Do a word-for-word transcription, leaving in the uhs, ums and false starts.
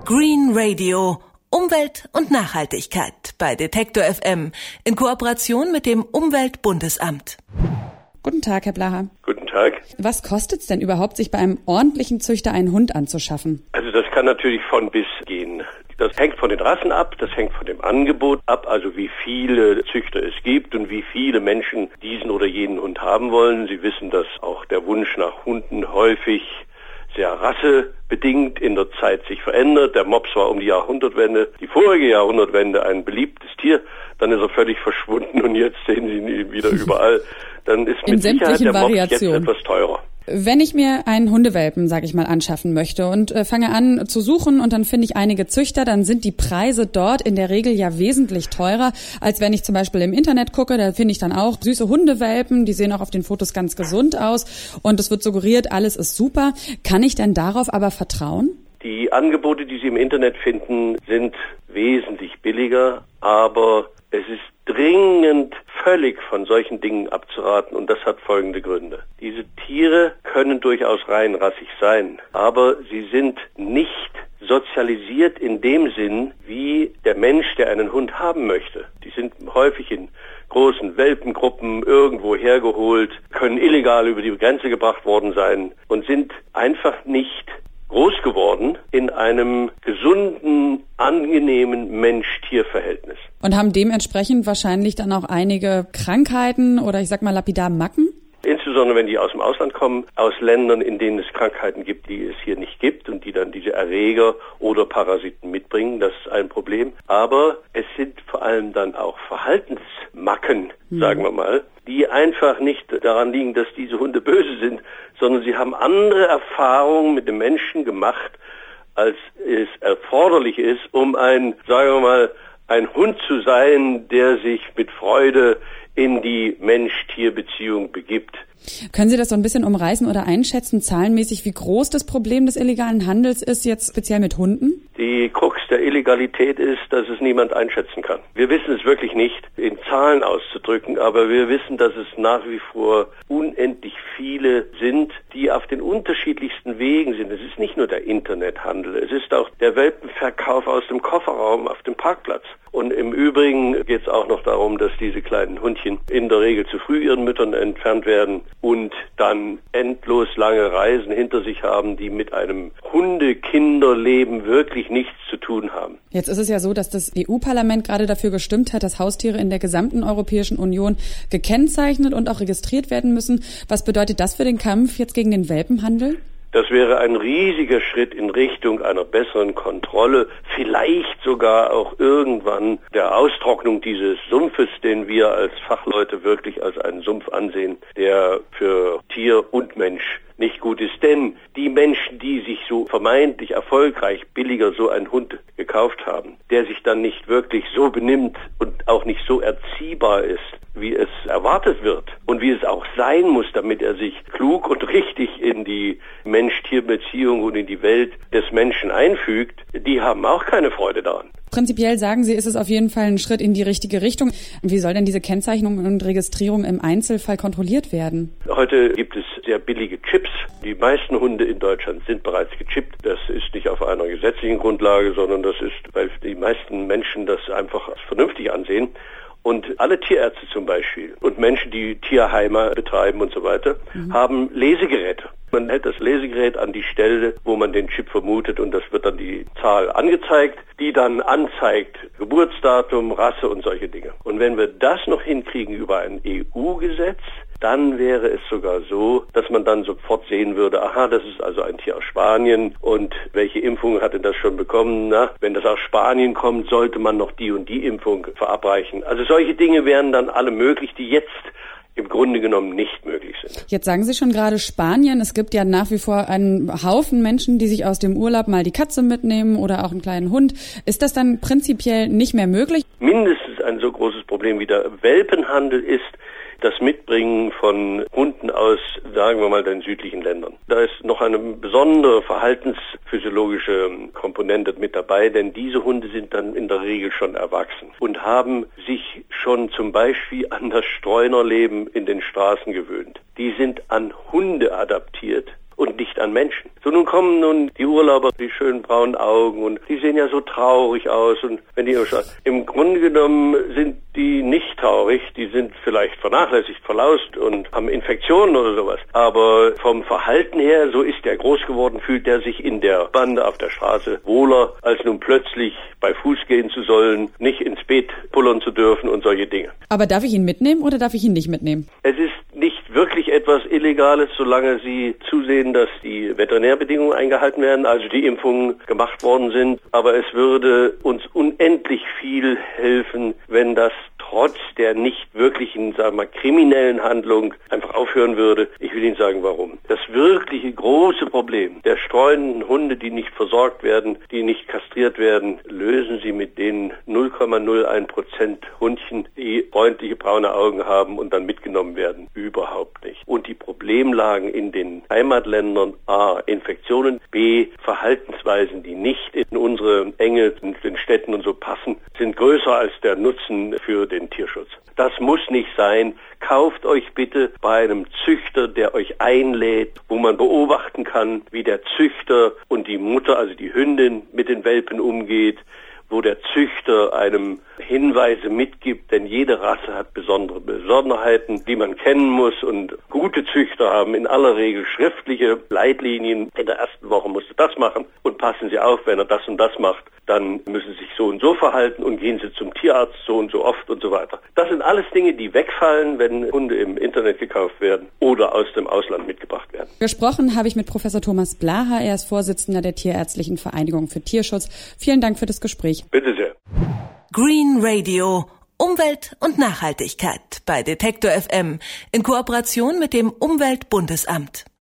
Green Radio. Umwelt und Nachhaltigkeit bei Detektor F M in Kooperation mit dem Umweltbundesamt. Guten Tag, Herr Blaha. Guten Tag. Was kostet es denn überhaupt, sich bei einem ordentlichen Züchter einen Hund anzuschaffen? Also das kann natürlich von bis gehen. Das hängt von den Rassen ab, das hängt von dem Angebot ab, also wie viele Züchter es gibt und wie viele Menschen diesen oder jenen Hund haben wollen. Sie wissen, dass auch der Wunsch nach Hunden häufig sehr rassebedingt in der Zeit sich verändert. Der Mops war um die Jahrhundertwende, die vorige Jahrhundertwende, ein beliebtes Tier. Dann ist er völlig verschwunden und jetzt sehen Sie ihn wieder überall. Dann ist mit Sicherheit der Mops jetzt etwas teurer. Wenn ich mir einen Hundewelpen, sag ich mal, anschaffen möchte und äh, fange an zu suchen und dann finde ich einige Züchter, dann sind die Preise dort in der Regel ja wesentlich teurer, als wenn ich zum Beispiel im Internet gucke. Da finde ich dann auch süße Hundewelpen, die sehen auch auf den Fotos ganz gesund aus und es wird suggeriert, alles ist super. Kann ich denn darauf aber vertrauen? Die Angebote, die Sie im Internet finden, sind wesentlich billiger, aber es ist dringend völlig von solchen Dingen abzuraten und das hat folgende Gründe. Diese Tiere können durchaus reinrassig sein, aber sie sind nicht sozialisiert in dem Sinn, wie der Mensch, der einen Hund haben möchte. Die sind häufig in großen Welpengruppen irgendwo hergeholt, können illegal über die Grenze gebracht worden sein und sind einfach nicht groß geworden in einem gesunden, angenehmen Mensch-Tier-Verhältnis. Und haben dementsprechend wahrscheinlich dann auch einige Krankheiten oder ich sag mal lapidar Macken? Insbesondere wenn die aus dem Ausland kommen, aus Ländern, in denen es Krankheiten gibt, die es hier nicht gibt und die dann diese Erreger oder Parasiten mitbringen, das ist ein Problem. Aber es sind vor allem dann auch Verhaltensmacken, hm. sagen wir mal, die einfach nicht daran liegen, dass diese Hunde böse sind, sondern sie haben andere Erfahrungen mit dem Menschen gemacht, als es erforderlich ist, um ein, sagen wir mal, ein Hund zu sein, der sich mit Freude in die Mensch-Tier-Beziehung begibt. Können Sie das so ein bisschen umreißen oder einschätzen, zahlenmäßig, wie groß das Problem des illegalen Handels ist, jetzt speziell mit Hunden? Die Krux der Illegalität ist, dass es niemand einschätzen kann. Wir wissen es wirklich nicht in Zahlen auszudrücken, aber wir wissen, dass es nach wie vor unendlich viele sind, die auf den unterschiedlichsten Wegen sind. Es ist nicht nur der Internethandel, es ist auch der Welpenverkauf aus dem Kofferraum auf dem Parkplatz. Und im Übrigen geht es auch noch darum, dass diese kleinen Hundchen in der Regel zu früh ihren Müttern entfernt werden und dann endlos lange Reisen hinter sich haben, die mit einem Hunde-Kinderleben wirklich nichts zu tun haben. Jetzt ist es ja so, dass das E U-Parlament gerade dafür gestimmt hat, dass Haustiere in der gesamten Europäischen Union gekennzeichnet und auch registriert werden müssen. Was bedeutet das für den Kampf jetzt gegen den Welpenhandel? Das wäre ein riesiger Schritt in Richtung einer besseren Kontrolle, vielleicht sogar auch irgendwann der Austrocknung dieses Sumpfes, den wir als Fachleute wirklich als einen Sumpf ansehen, der für Tier und Mensch nicht gut ist. Denn die Menschen, die sich so vermeintlich erfolgreich billiger so einen Hund gekauft haben, der sich dann nicht wirklich so benimmt und auch nicht so erziehbar ist, wie es erwartet wird und wie es auch sein muss, damit er sich klug und richtig in die Mensch-Tier-Beziehung und in die Welt des Menschen einfügt, die haben auch keine Freude daran. Prinzipiell sagen Sie, ist es auf jeden Fall ein Schritt in die richtige Richtung. Wie soll denn diese Kennzeichnung und Registrierung im Einzelfall kontrolliert werden? Heute gibt es sehr billige Chips. Die meisten Hunde in Deutschland sind bereits gechippt. Das ist nicht auf einer gesetzlichen Grundlage, sondern das ist, weil die meisten Menschen das einfach als vernünftig ansehen. Und alle Tierärzte zum Beispiel und Menschen, die Tierheime betreiben und so weiter, mhm. haben Lesegeräte. Man hält das Lesegerät an die Stelle, wo man den Chip vermutet und das wird dann die Zahl angezeigt, die dann anzeigt Geburtsdatum, Rasse und solche Dinge. Und wenn wir das noch hinkriegen über ein E U-Gesetz, dann wäre es sogar so, dass man dann sofort sehen würde, aha, das ist also ein Tier aus Spanien und welche Impfung hat denn das schon bekommen? Na, wenn das aus Spanien kommt, sollte man noch die und die Impfung verabreichen. Also solche Dinge wären dann alle möglich, die jetzt im Grunde genommen nicht möglich sind. Jetzt sagen Sie schon gerade Spanien. Es gibt ja nach wie vor einen Haufen Menschen, die sich aus dem Urlaub mal die Katze mitnehmen oder auch einen kleinen Hund. Ist das dann prinzipiell nicht mehr möglich? Mindestens ein so großes Problem wie der Welpenhandel ist das Mitbringen von Hunden aus, sagen wir mal, den südlichen Ländern. Da ist noch eine besondere verhaltensphysiologische Komponente mit dabei, denn diese Hunde sind dann in der Regel schon erwachsen und haben sich schon zum Beispiel an das Streunerleben in den Straßen gewöhnt. Die sind an Hunde adaptiert und nicht an Menschen. So, nun kommen nun die Urlauber, die schönen braunen Augen, und die sehen ja so traurig aus, und wenn die im Grunde genommen sind die nicht traurig, die sind vielleicht vernachlässigt, verlaust und haben Infektionen oder sowas. Aber vom Verhalten her, so ist der groß geworden, fühlt er sich in der Bande auf der Straße wohler, als nun plötzlich bei Fuß gehen zu sollen, nicht ins Beet pullern zu dürfen und solche Dinge. Aber darf ich ihn mitnehmen oder darf ich ihn nicht mitnehmen? Es ist nicht wirklich etwas Illegales, solange Sie zusehen, dass die Veterinärbedingungen eingehalten werden, also die Impfungen gemacht worden sind. Aber es würde uns unendlich viel helfen, wenn das trotz der nicht wirklichen, sagen wir mal, kriminellen Handlung einfach aufhören würde. Ich will Ihnen sagen, warum. Das wirkliche große Problem der streunenden Hunde, die nicht versorgt werden, die nicht kastriert werden, lösen Sie mit den null Komma null eins Prozent Hundchen, die freundliche braune Augen haben und dann mitgenommen werden. Überhaupt nicht. Und die Problemlagen in den Heimatländern, A, Infektionen, B, Verhaltensweisen, die nicht in unsere Enge in den Städten und so passen, sind größer als der Nutzen für den Tierschutz. Das muss nicht sein. Kauft euch bitte bei einem Züchter, der euch einlädt, wo man beobachten kann, wie der Züchter und die Mutter, also die Hündin, mit den Welpen umgeht, wo der Züchter einem Hinweise mitgibt, denn jede Rasse hat besondere Besonderheiten, die man kennen muss, und gute Züchter haben in aller Regel schriftliche Leitlinien. In der ersten Woche musst du das machen und passen Sie auf, wenn er das und das macht, dann müssen Sie sich so und so verhalten und gehen Sie zum Tierarzt so und so oft und so weiter. Das sind alles Dinge, die wegfallen, wenn Hunde im Internet gekauft werden oder aus dem Ausland mitgebracht werden. Gesprochen habe ich mit Professor Thomas Blaha, er ist Vorsitzender der Tierärztlichen Vereinigung für Tierschutz. Vielen Dank für das Gespräch. Bitte sehr. Green Radio. Umwelt und Nachhaltigkeit bei Detektor F M in Kooperation mit dem Umweltbundesamt.